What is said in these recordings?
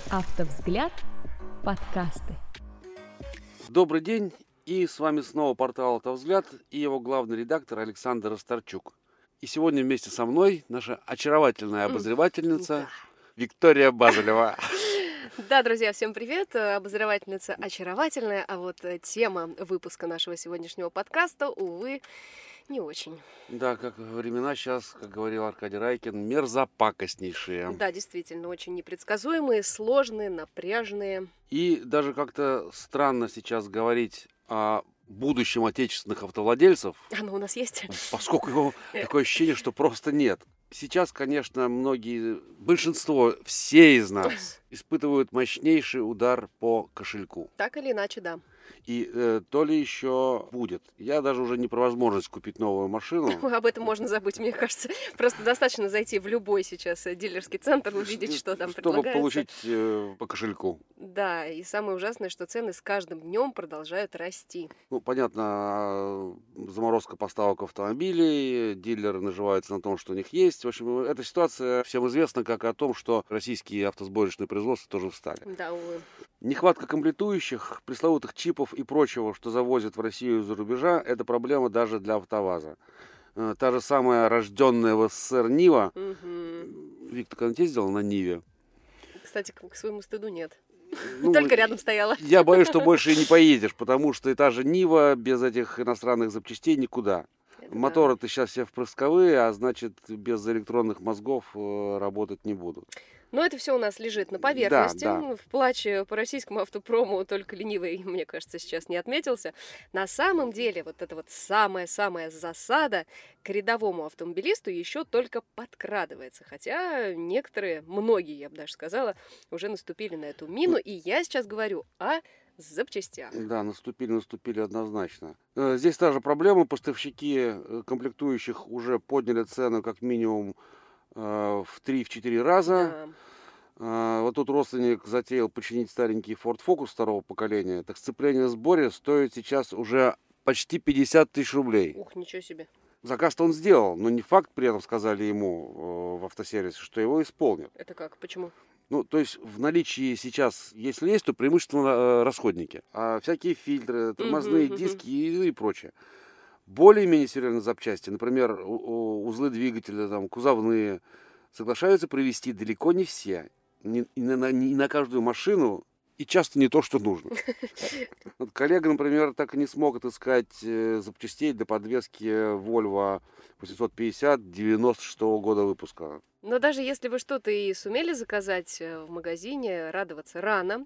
Автовзгляд. Подкасты. Добрый день, и с вами снова портал «Автовзгляд» и его главный редактор Александр Расторчук. И сегодня вместе со мной наша очаровательная обозревательница Виктория Базелева. Да, друзья, всем привет. Обозревательница очаровательная, а вот тема выпуска нашего сегодняшнего подкаста, увы, не очень. Да, как времена сейчас, как говорил Аркадий Райкин, мерзопакостнейшие. Да, действительно, очень непредсказуемые, сложные, напряжные. И даже как-то странно сейчас говорить о будущем отечественных автовладельцев. Оно у нас есть? Поскольку его такое ощущение, что просто нет. Сейчас, конечно, большинство, все из нас испытывают мощнейший удар по кошельку. Так или иначе, да. И то ли еще будет. Я даже уже не про возможность купить новую машину. Об этом можно забыть, мне кажется. Просто достаточно зайти в любой сейчас дилерский центр, увидеть, что там предлагается. Чтобы получить по кошельку. Да, и самое ужасное, что цены с каждым днем продолжают расти. Ну, понятно, заморозка поставок автомобилей, дилеры наживаются на том, что у них есть. В общем, эта ситуация всем известна, как и о том, что российские автосборочные производства тоже встали. Да, увы. Нехватка комплектующих, пресловутых чипов и прочего, что завозят в Россию из-за рубежа, это проблема даже для АвтоВАЗа. Та же самая рожденная в СССР Нива. Виктор, когда-нибудь ездил на Ниве? Кстати, к своему стыду нет. Ну, только рядом стояла. Я боюсь, что больше и не поедешь, потому что и та же Нива без этих иностранных запчастей никуда. Моторы-то сейчас все впрысковые, а значит, без электронных мозгов работать не будут. Но это все у нас лежит на поверхности. Да. В плаче по российскому автопрому только ленивый, мне кажется, сейчас не отметился. На самом деле, вот эта вот самая-самая засада к рядовому автомобилисту еще только подкрадывается. Хотя многие, я бы даже сказала, уже наступили на эту мину. И я сейчас говорю о запчастях. Да, наступили однозначно. Здесь та же проблема. Поставщики комплектующих уже подняли цену как минимум в 3-4 раза. Да. Вот тут родственник затеял починить старенький Ford Focus второго поколения. Так сцепление в сборе стоит сейчас уже почти 50 тысяч рублей. Ух, ничего себе. Заказ-то он сделал, но не факт, при этом сказали ему в автосервисе, что его исполнят. Это как? Почему? Ну, то есть в наличии сейчас, если есть, то преимущественно расходники. А всякие фильтры, тормозные диски и прочее. Более-менее серьезные запчасти, например, узлы двигателя, кузовные, соглашаются провести далеко не все. Не на каждую машину, и часто не то, что нужно. Вот коллега, например, так и не смог отыскать запчастей для подвески Volvo 850 96-го года выпуска. Но даже если вы что-то и сумели заказать в магазине, радоваться рано.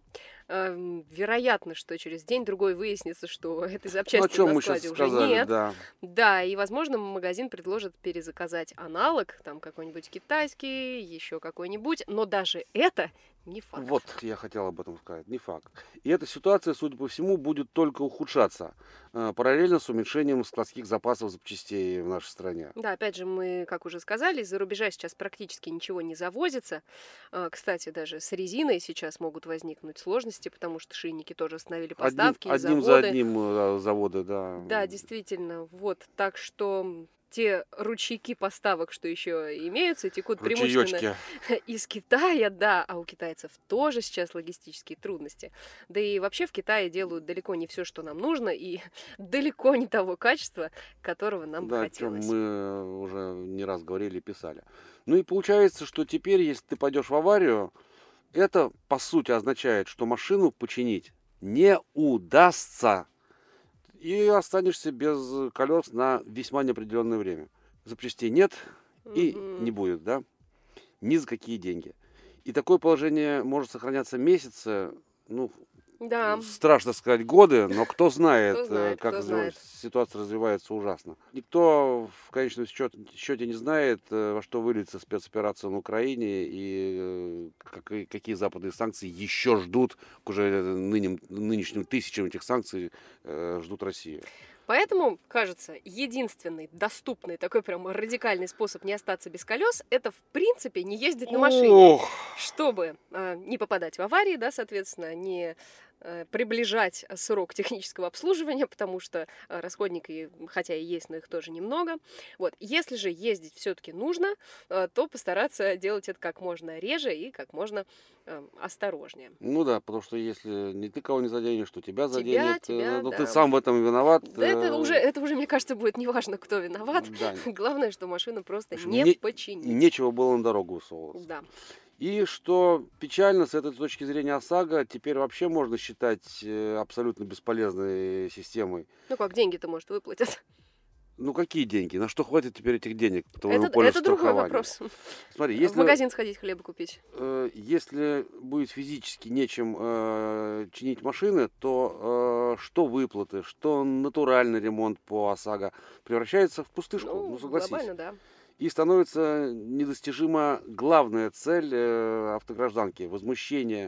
Вероятно, что через день-другой выяснится, что этой запчасти на складе уже нет. Да, и, возможно, магазин предложит перезаказать аналог, какой-нибудь китайский, еще какой-нибудь, но даже это не факт. Вот, я хотел об этом сказать, не факт. И эта ситуация, судя по всему, будет только ухудшаться, параллельно с уменьшением складских запасов запчастей в нашей стране. Да, опять же, мы, как уже сказали, из-за рубежа сейчас практически ничего не завозится. Кстати, даже с резиной сейчас могут возникнуть сложности, потому что шийники тоже остановили поставки. Одним за одним заводы, да. Да, действительно. Вот, так что те ручейки поставок, что еще имеются, текут преимущественно из Китая, да, а у китайцев тоже сейчас логистические трудности. Да и вообще в Китае делают далеко не все, что нам нужно, и далеко не того качества, которого нам бы хотелось. Да, о чем мы уже не раз говорили и писали. Ну и получается, что теперь, если ты пойдешь в аварию, это, по сути, означает, что машину починить не удастся. И останешься без колес на весьма неопределенное время. Запчастей нет и не будет, да? Ни за какие деньги. И такое положение может сохраняться месяцы, да. Страшно сказать годы, но кто знает, как ситуация развивается ужасно. Никто в конечном счете не знает, во что выльется спецоперация на Украине и какие западные санкции еще ждут, к уже нынешним тысячам этих санкций ждут Россию. Поэтому, кажется, единственный доступный такой прям радикальный способ не остаться без колес, это в принципе не ездить на машине. чтобы не попадать в аварии, да, соответственно, не приближать срок технического обслуживания, потому что расходники, хотя и есть, но их тоже немного. Вот. Если же ездить все-таки нужно, то постараться делать это как можно реже и как можно осторожнее. Ну да, потому что если не ты кого не заденешь, то тебя заденет, но да. ты сам в этом виноват. Да, это уже, мне кажется, будет неважно, кто виноват. Да. Главное, что машину просто не починить. Нечего было на дорогу высовываться. Да. И что печально, с этой точки зрения ОСАГО, теперь вообще можно считать абсолютно бесполезной системой. Ну как, деньги-то, может, выплатят? Ну какие деньги? На что хватит теперь этих денег? Это другой вопрос. Смотри, если, в магазин сходить, хлеба купить. Если будет физически нечем чинить машины, то что выплаты, что натуральный ремонт по ОСАГО превращается в пустышку, ну согласись. Глобально, да. И становится недостижима главная цель автогражданки – возмущение,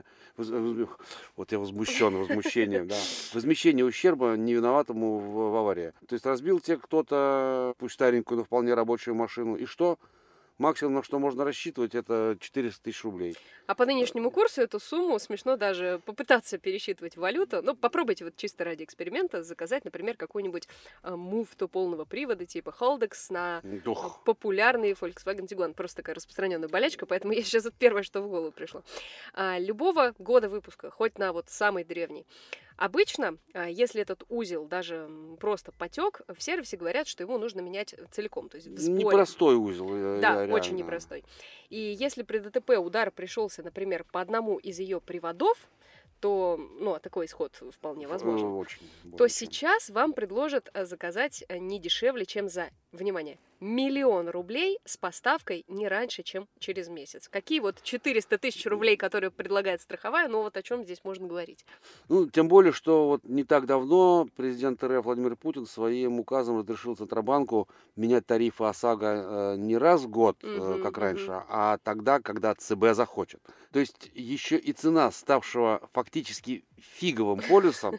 вот я возмущен, да, возмещение ущерба невиноватому в аварии. То есть разбил тебе кто-то, пусть старенькую, но вполне рабочую машину, и что? Максимум, на что можно рассчитывать, это 400 тысяч рублей. А по нынешнему курсу эту сумму смешно даже попытаться пересчитывать в валюту. Ну, попробуйте вот чисто ради эксперимента заказать, например, какую-нибудь муфту полного привода типа Haldex на популярный Volkswagen Tiguan. Просто такая распространенная болячка, поэтому я сейчас это первое, что в голову пришло. Любого года выпуска, хоть на вот самый древний. Обычно, если этот узел даже просто потек, в сервисе говорят, что его нужно менять целиком. То есть в сборе. Непростой узел. Да, реально. очень непростой. И если при ДТП удар пришелся, например, по одному из ее приводов, то, такой исход вполне возможен. Очень. Сейчас вам предложат заказать не дешевле, чем за, внимание, 1 000 000 рублей с поставкой не раньше, чем через месяц. Какие вот 400 тысяч рублей, которые предлагает страховая, вот о чем здесь можно говорить? Ну, тем более, что вот не так давно президент РФ Владимир Путин своим указом разрешил Центробанку менять тарифы ОСАГО не раз в год, как раньше, а тогда, когда ЦБ захочет. То есть еще и цена ставшего фактически фиговым полюсом,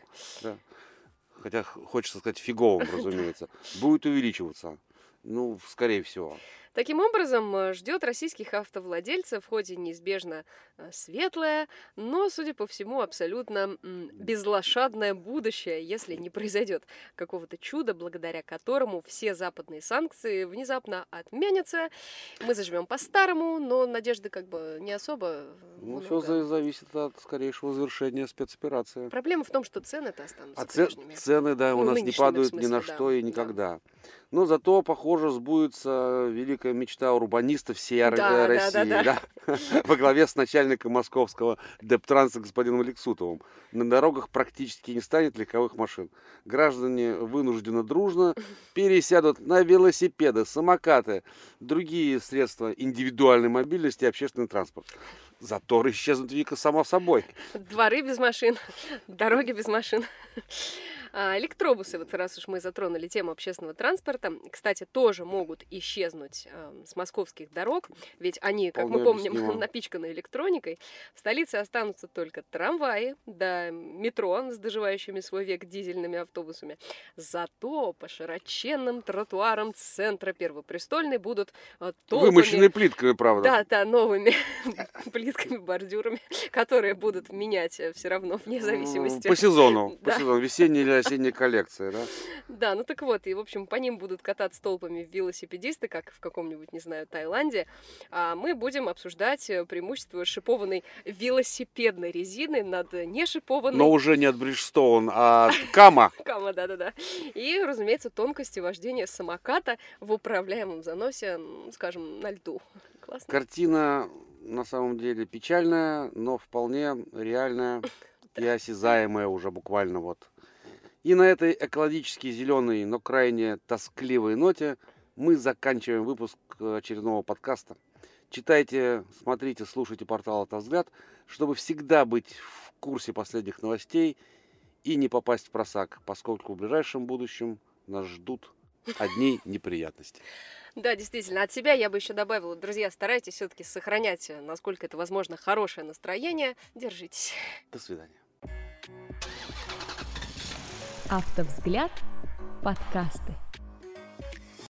хотя хочется сказать фиговым, разумеется, будет увеличиваться. Ну, скорее всего. Таким образом, ждет российских автовладельцев в ходе неизбежно светлое, но, судя по всему, абсолютно безлошадное будущее, если не произойдет какого-то чуда, благодаря которому все западные санкции внезапно отменятся. Мы заживем по-старому, но надежды как бы не особо. Ну, все зависит от скорейшего завершения спецоперации. Проблема в том, что цены-то останутся прежними. Цены, да, у нас не падают ни на что и никогда. Но зато, похоже, сбудется великая мечта урбанистов всей России. Во главе с начальником московского Дептранса господином Алексутовым. На дорогах практически не станет легковых машин. Граждане вынужденно дружно пересядут на велосипеды, самокаты, другие средства индивидуальной мобильности и общественный транспорт. Заторы исчезнут, Вика, само собой. Дворы без машин, дороги без машин. Электробусы, вот раз уж мы затронули тему общественного транспорта, кстати, тоже могут исчезнуть с московских дорог, ведь они, как мы помним, напичканы электроникой. В столице останутся только трамваи, да метро с доживающими свой век дизельными автобусами. Зато по широченным тротуарам центра Первопрестольной будут толпами... Вымощенные плитками, правда. Да, новыми плитками, бордюрами, которые будут менять все равно вне зависимости. По сезону, весенний или осенняя коллекция, да? Да, так вот, и, в общем, по ним будут кататься толпами велосипедисты, как в каком-нибудь, не знаю, Таиланде, а мы будем обсуждать преимущество шипованной велосипедной резины над нешипованной... Но уже не от Bridgestone, а от Кама. Кама, да-да-да. И, разумеется, тонкости вождения самоката в управляемом заносе, скажем, на льду. Классно. Картина на самом деле печальная, но вполне реальная и осязаемая уже буквально вот. И на этой экологически зеленой, но крайне тоскливой ноте мы заканчиваем выпуск очередного подкаста. Читайте, смотрите, слушайте портал «Автовзгляд», чтобы всегда быть в курсе последних новостей и не попасть в просак, поскольку в ближайшем будущем нас ждут одни неприятности. Да, действительно. От себя я бы еще добавила, друзья, старайтесь все-таки сохранять, насколько это возможно, хорошее настроение. Держитесь. До свидания. Автовзгляд. Подкасты.